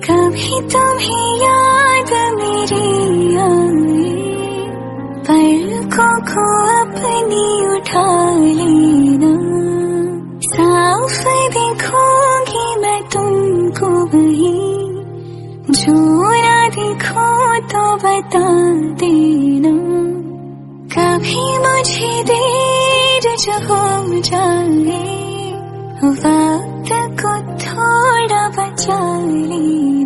कभी तुम्हें याद मेरी आए, पलकों को अपनी उठा लेना। साफ देखूंगी मैं तुमको वही, जो ना देखो तो बता देना। कभी मुझे देर जो हो जाए, वक्त को थोड़ा बचा ले।